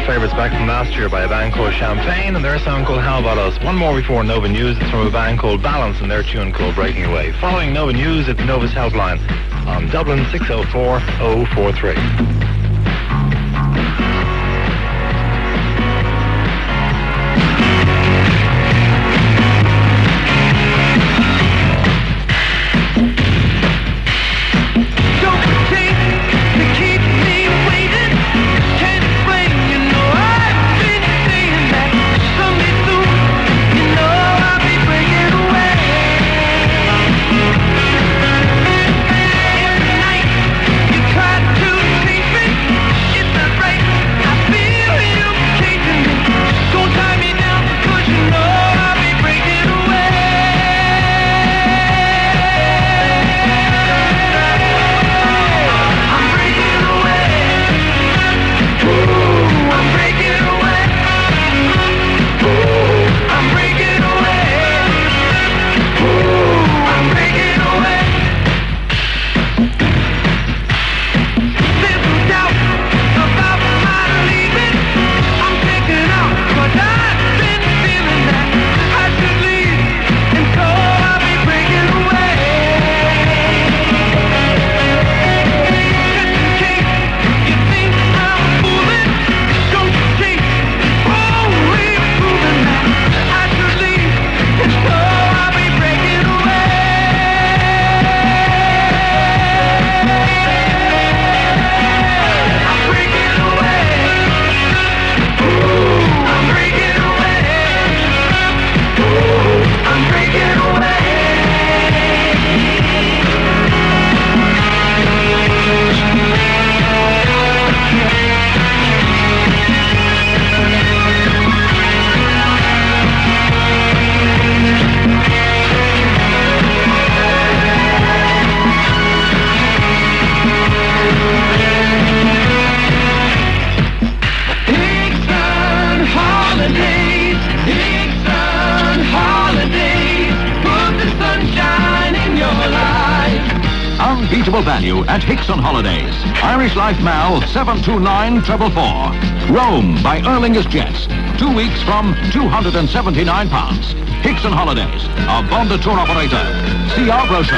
favourites back from last year by a band called Champagne and their song called How About Us. One more before Nova News. It's from a band called Balance and their tune called Breaking Away. Following Nova News, it's Nova's Helpline on Dublin 604 043. Value at Hickson Holidays. Irish Life Mal 729-444. Rome by Erlingus Jets. 2 weeks from £279. Hickson Holidays, a Bonda tour operator. See our brochure.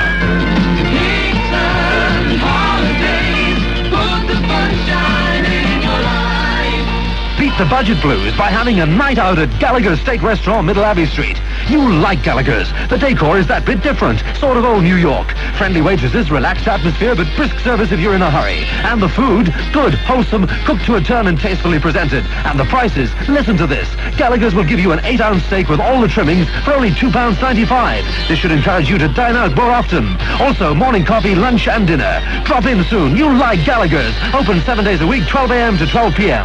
Hickson Holidays, put the sunshine in your life. Beat the budget blues by having a night out at Gallagher's Steak Restaurant, Middle Abbey Street. You like Gallagher's. The decor is that bit different, sort of old New York. Friendly waitresses, relaxed atmosphere, but brisk service if you're in a hurry. And the food, good, wholesome, cooked to a turn and tastefully presented. And the prices, listen to this. Gallagher's will give you an 8-ounce steak with all the trimmings for only £2.95. This should encourage you to dine out more often. Also, morning coffee, lunch and dinner. Drop in soon. You like Gallagher's. Open 7 days a week, 12 a.m. to 12 p.m.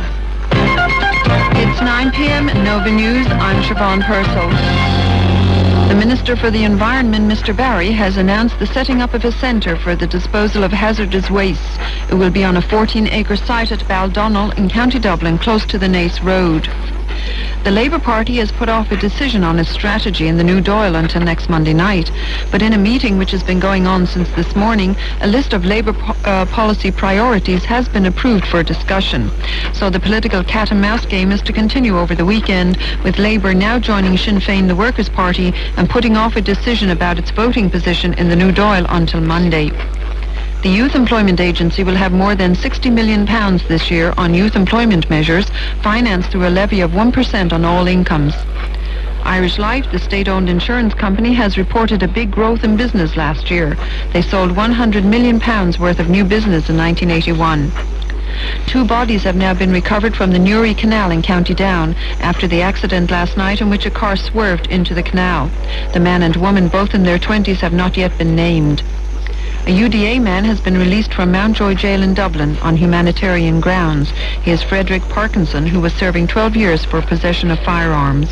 It's 9 p.m. at Nova News. I'm Siobhan Purcell. The Minister for the Environment, Mr. Barry, has announced the setting up of a centre for the disposal of hazardous wastes. It will be on a 14-acre site at Baldonnell in County Dublin, close to the Naas Road. The Labour Party has put off a decision on its strategy in the New Dáil until next Monday night. But in a meeting which has been going on since this morning, a list of Labour policy priorities has been approved for discussion. So the political cat and mouse game is to continue over the weekend, with Labour now joining Sinn Féin, the Workers' Party, and putting off a decision about its voting position in the New Dáil until Monday. The Youth Employment Agency will have more than £60 million this year on youth employment measures, financed through a levy of 1% on all incomes. Irish Life, the state-owned insurance company, has reported a big growth in business last year. They sold £100 million worth of new business in 1981. 2 bodies have now been recovered from the Newry Canal in County Down after the accident last night in which a car swerved into the canal. The man and woman, both in their 20s, have not yet been named. A UDA man has been released from Mountjoy Jail in Dublin on humanitarian grounds. He is Frederick Parkinson, who was serving 12 years for possession of firearms.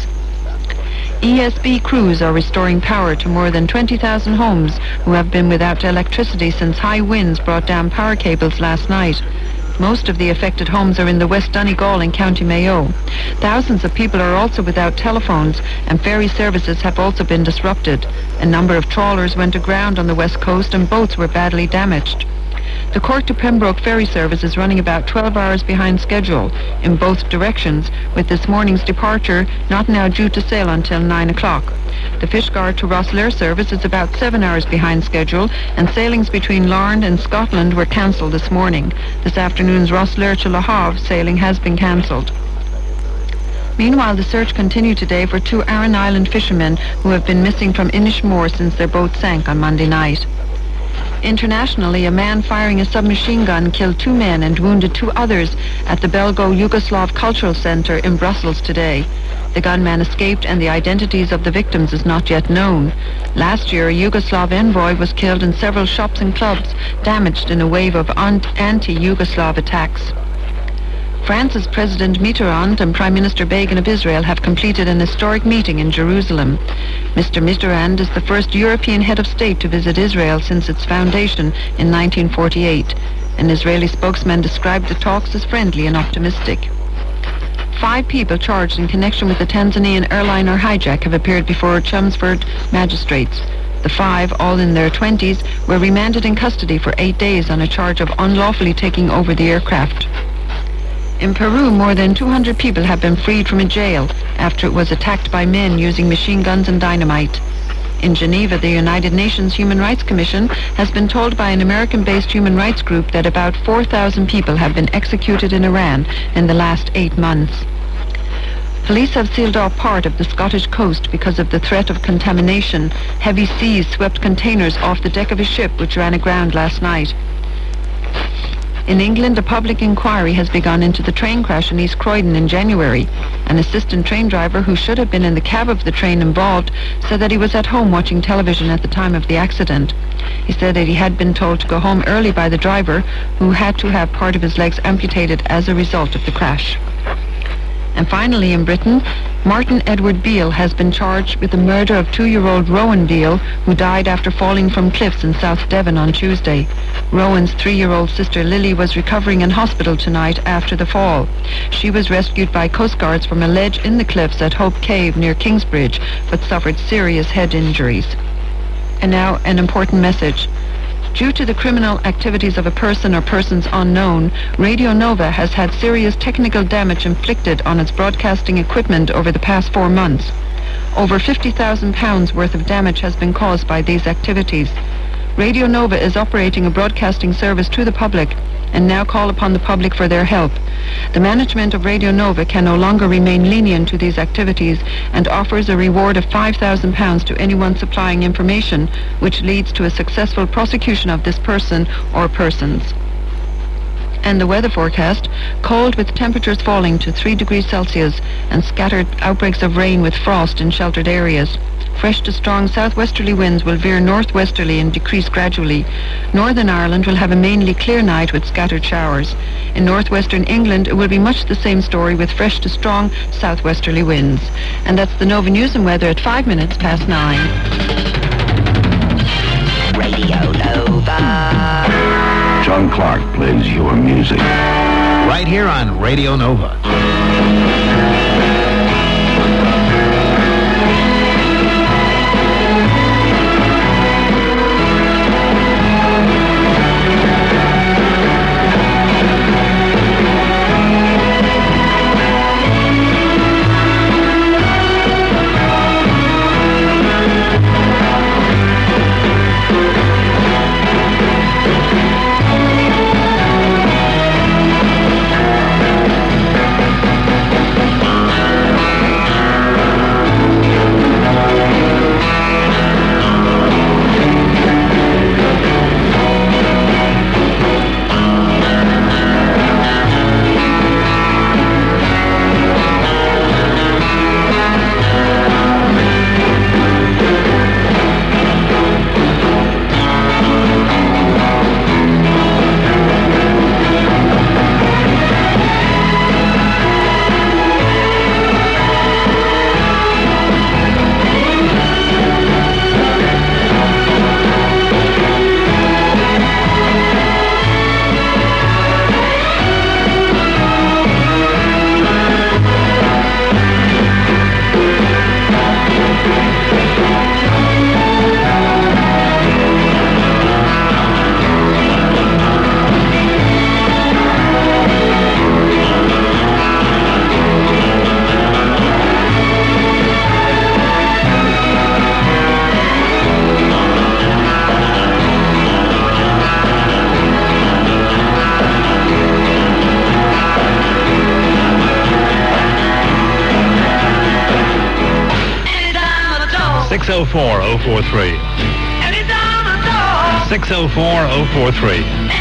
ESB crews are restoring power to more than 20,000 homes who have been without electricity since high winds brought down power cables last night. Most of the affected homes are in the West Donegal in County Mayo. Thousands of people are also without telephones, and ferry services have also been disrupted. A number of trawlers went aground on the west coast and boats were badly damaged. The Cork to Pembroke ferry service is running about 12 hours behind schedule in both directions, with this morning's departure not now due to sail until 9 o'clock. The Fishguard to Rosslare service is about 7 hours behind schedule, and sailings between Larne and Scotland were cancelled this morning. This afternoon's Rosslare to Le Havre sailing has been cancelled. Meanwhile, the search continued today for 2 Aran Island fishermen who have been missing from Inishmore since their boat sank on Monday night. Internationally, a man firing a submachine gun killed 2 men and wounded 2 others at the Belgo-Yugoslav Cultural Center in Brussels today. The gunman escaped and the identities of the victims is not yet known. Last year, a Yugoslav envoy was killed and several shops and clubs damaged in a wave of anti-Yugoslav attacks. France's President Mitterrand and Prime Minister Begin of Israel have completed an historic meeting in Jerusalem. Mr. Mitterrand is the first European head of state to visit Israel since its foundation in 1948. An Israeli spokesman described the talks as friendly and optimistic. 5 people charged in connection with the Tanzanian airliner hijack have appeared before Chelmsford magistrates. The 5, all in their 20s, were remanded in custody for 8 days on a charge of unlawfully taking over the aircraft. In Peru, more than 200 people have been freed from a jail after it was attacked by men using machine guns and dynamite. In Geneva, the United Nations Human Rights Commission has been told by an American-based human rights group that about 4,000 people have been executed in Iran in the last 8 months. Police have sealed off part of the Scottish coast because of the threat of contamination. Heavy seas swept containers off the deck of a ship which ran aground last night. In England, a public inquiry has begun into the train crash in East Croydon in January. An assistant train driver who should have been in the cab of the train involved said that he was at home watching television at the time of the accident. He said that he had been told to go home early by the driver, who had to have part of his legs amputated as a result of the crash. And finally, in Britain, Martin Edward Beale has been charged with the murder of 2-year-old Rowan Beale, who died after falling from cliffs in South Devon on Tuesday. Rowan's 3-year-old sister Lily was recovering in hospital tonight after the fall. She was rescued by Coast Guards from a ledge in the cliffs at Hope Cave near Kingsbridge, but suffered serious head injuries. And now, an important message. Due to the criminal activities of a person or persons unknown, Radio Nova has had serious technical damage inflicted on its broadcasting equipment over the past 4 months. Over £50,000 worth of damage has been caused by these activities. Radio Nova is operating a broadcasting service to the public and now call upon the public for their help. The management of Radio Nova can no longer remain lenient to these activities and offers a reward of £5,000 to anyone supplying information which leads to a successful prosecution of this person or persons. And the weather forecast: cold with temperatures falling to 3 degrees Celsius and scattered outbreaks of rain with frost in sheltered areas. Fresh to strong southwesterly winds will veer northwesterly and decrease gradually. Northern Ireland will have a mainly clear night with scattered showers. In northwestern England, it will be much the same story with fresh to strong southwesterly winds. And that's the Nova News and Weather at 5 minutes past 9. Radio Nova. John Clark plays your music. Right here on Radio Nova. 604-043. 604-043.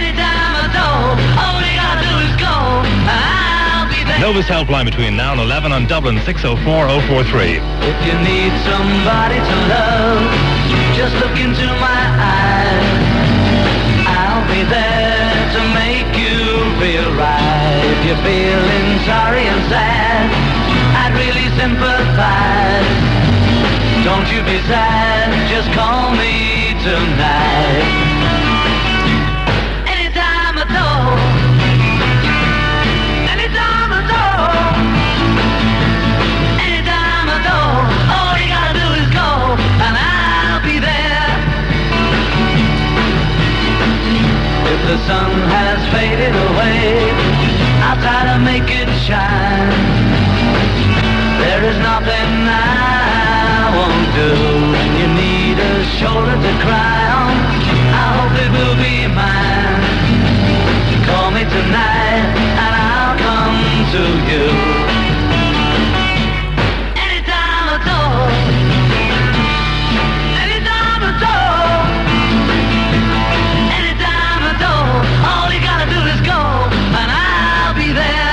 Novus helpline between now and 11 on Dublin, 604-043. If you need somebody to love, just look into my eyes. I'll be there to make you feel right. If you're feeling sorry and sad, I'd really sympathize. Don't you be sad, just call me tonight. Anytime at all. Anytime at all. Anytime at all. All you gotta do is go, and I'll be there. If the sun has faded away, I'll try to make it shine. There is nothing I won't do. When you need a shoulder to cry on, I hope it will be mine. Call me tonight and I'll come to you. Anytime at all. Anytime at all. Anytime at all. All you gotta do is go and I'll be there.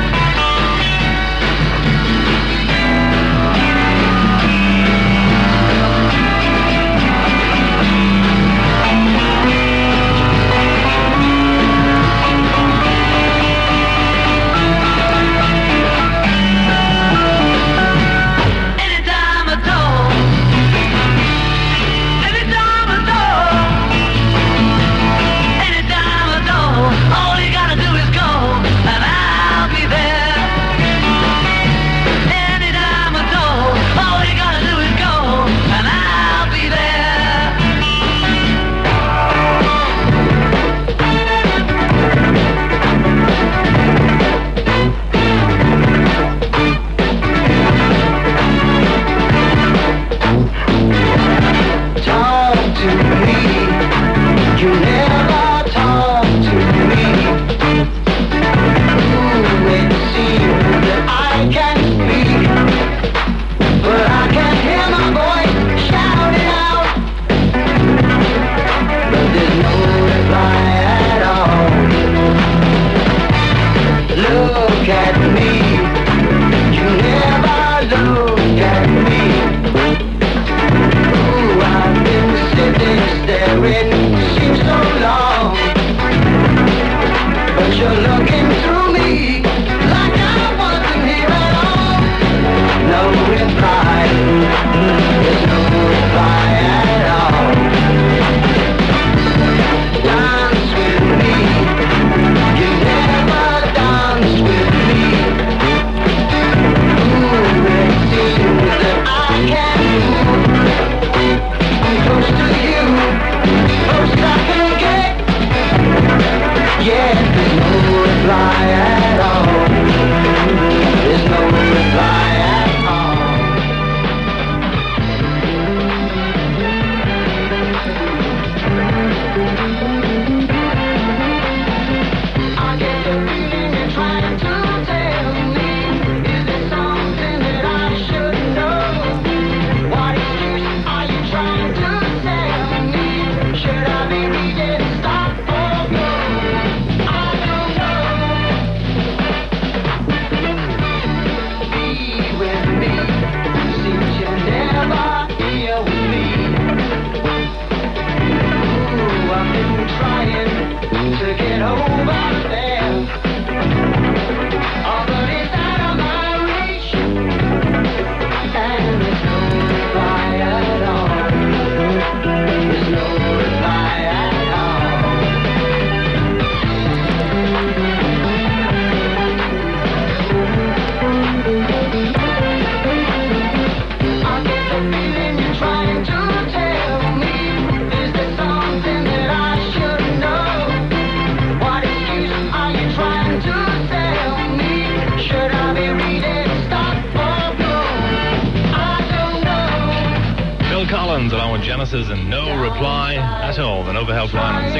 And no reply at all. The Nova helpline on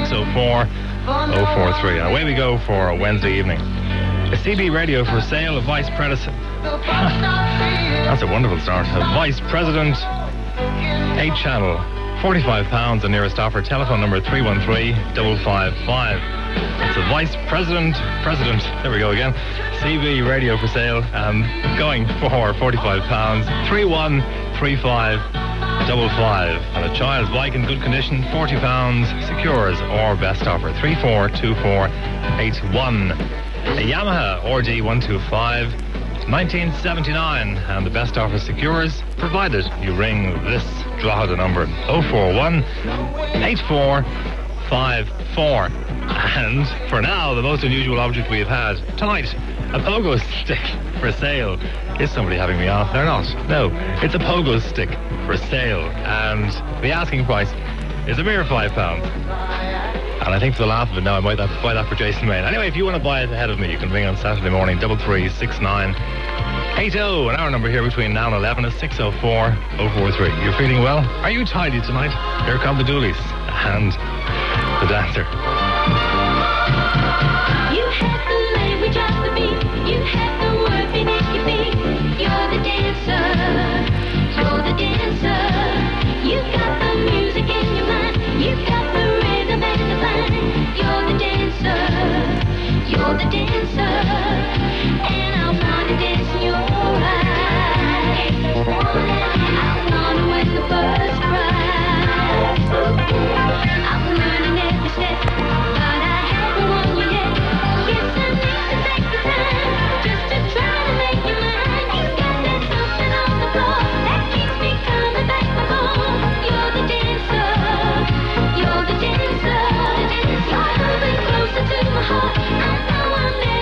604-043. And away we go for a Wednesday evening. A CB radio for sale, a vice president. That's a wonderful start. A vice president 8 channel, £45 the nearest offer. Telephone number 313-555. It's a Vice President, there we go again. CB radio for sale, going for £45. 313555. And a child's bike in good condition, £40 secures or best offer. 342481. A Yamaha RD125, 1979, and the best offer secures, provided you ring this Drogheda number, 041 8454. And for now, the most unusual object we have had tonight, a pogo stick for sale. Is somebody having me off? They're not. No, it's a pogo stick for sale, and the asking price is a mere £5. And I think for the laugh of it now, I might have to buy that for Jason Wayne. Anyway, if you want to buy it ahead of me, you can ring on Saturday morning, 336980. And our number here between now and 11 is 604-043. You're feeling well? Are you tidy tonight? Here come the Doolies and the dancer. You have the language of the beat. You have the word beneath your feet. You're the dancer. You're the dancer. You've got the music in your mind. You've got the rhythm and the line. You're the dancer. You're the dancer. And I wanna dance in your eyes. I wanna win the first prize. I'm learning every step, but I haven't won you yet. Yes, I need to take the time just to try to make you mine. You got that something on the floor that keeps me coming back for more. You're the dancer. You're the dancer. You're moving closer to my heart. I know I'll never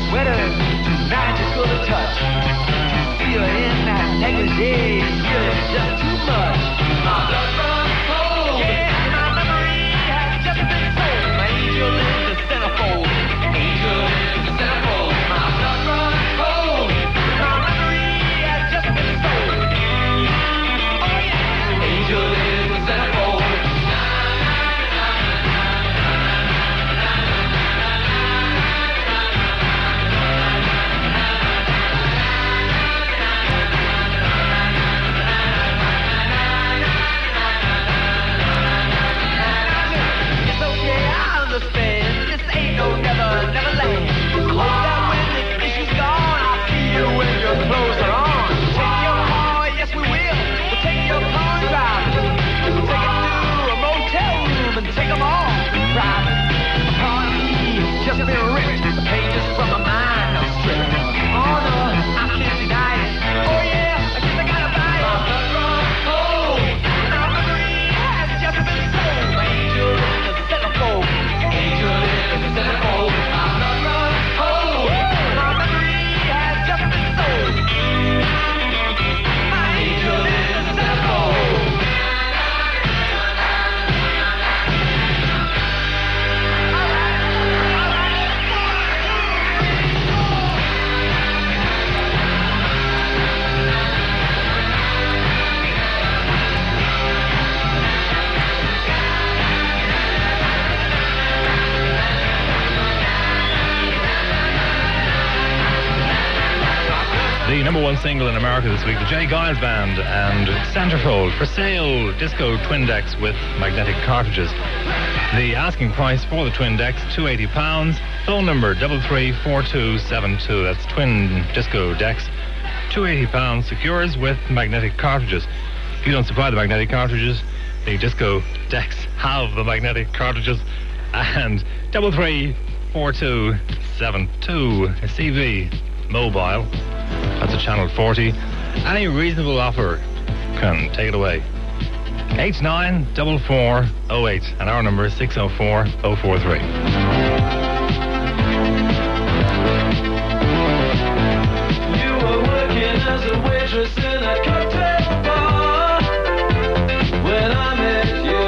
sweater, too magical to touch. Feel in that negligee, it's really just too much. My blood runs cold. Yeah, my memory has just been sold. My angel is the centerfold. Angel is the centerfold. My blood runs cold. My memory has just been sold. Oh yeah, angel is the centerfold. This ain't no never land. Hope that when the issue's gone, I'll see you when your clothes are on. Take your car, yes we will. We'll take your car and drive it. We'll take it to a motel room and take them all private. A part of me has just been ripped. The pages from my mind are stripped. Oh no, I can't deny it. Oh yeah, I guess I gotta buy it. My blood runs cold. My memory has just been sold. My angel is the centerfold. Angel is the centerfold. My blood runs cold. My memory has just been sold. My angel is the centerfold. The number one single in America this week, the J. Giles Band and Centerfold. For sale, disco twin decks with magnetic cartridges. The asking price for the twin decks, £280. Phone number 334272. That's twin disco decks. £280 secures with magnetic cartridges. If you don't supply the magnetic cartridges, the disco decks have the magnetic cartridges. And 334272. A CV mobile. That's a channel 40. Any reasonable offer can take it away. 894408, and our number is 604043. You were working as a waitress in a cocktail bar when I met you.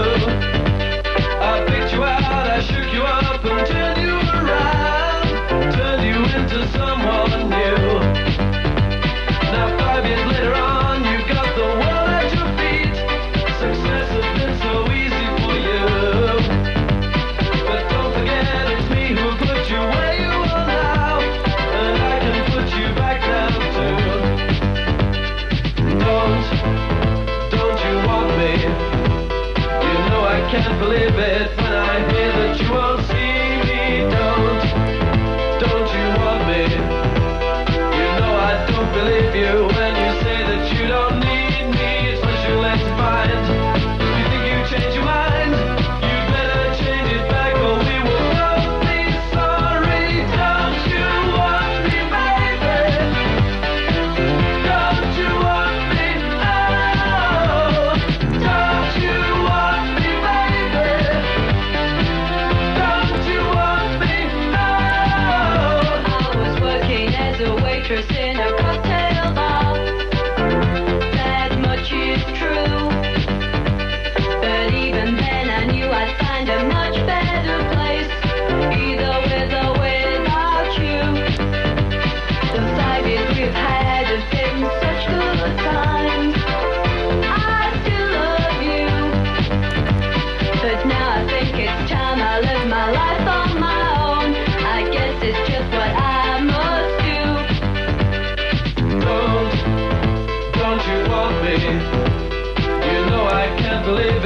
I picked you out, I shook you up and turned you around, turned you into someone new. Now 5 years later on, you got the world at your feet. Success has been so easy for you. But don't forget it's me who put you where you are now, and I can put you back down too. Don't you want me? You know I can't believe it when I hear that you won't see me. Don't you want me? I don't believe you when you say that you don't need me. It's what you're led to find. If you think you change your mind, you better change it back or we will both be sorry. Don't you want me, baby? Don't you want me? Oh, don't you want me, baby? Don't you want me? Oh, I was working as a waitress in a cocktail bar. That much is true. But even then I knew I'd find a much better place, either with or without you. The 5 years we've had have been such good times. I still love you, but now I think it's time I live my life on my own. I guess it's just what I must do. Don't you want me? You know I can't believe